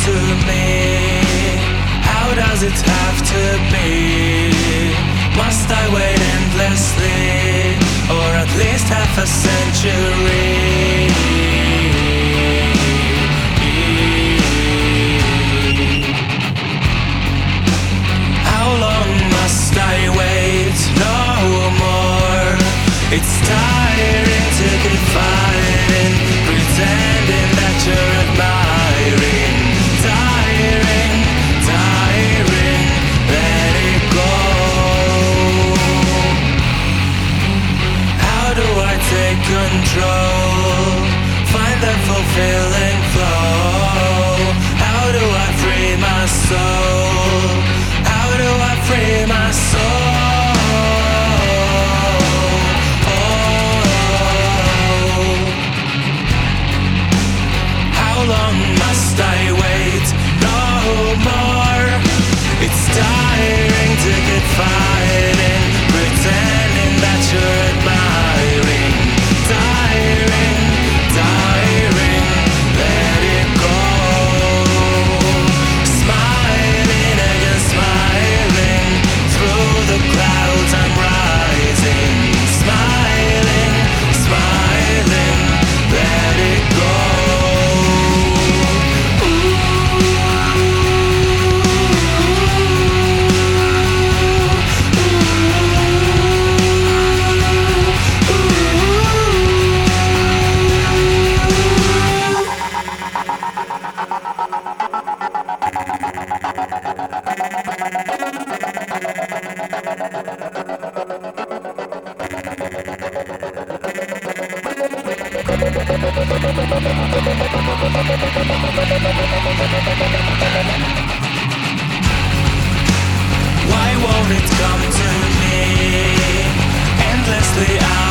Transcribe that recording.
to me? How does it have to be? Must I wait endlessly, or at least half a century? How long must I wait? No more. It's tiring to keep fighting, pretending that you're admiring. Tiring, tiring, let it go. How do I take control? Find the fulfilling flow. How do I free my soul? How do I free my soul? How long must I wait? No more. It's tiring to keep fighting, pretending that you're admiring. Tiring, tiring, let it go. Smiling again, smiling, through the clouds I'm rising. Smiling, smiling, let it go. Why won't it come to me? Endlessly out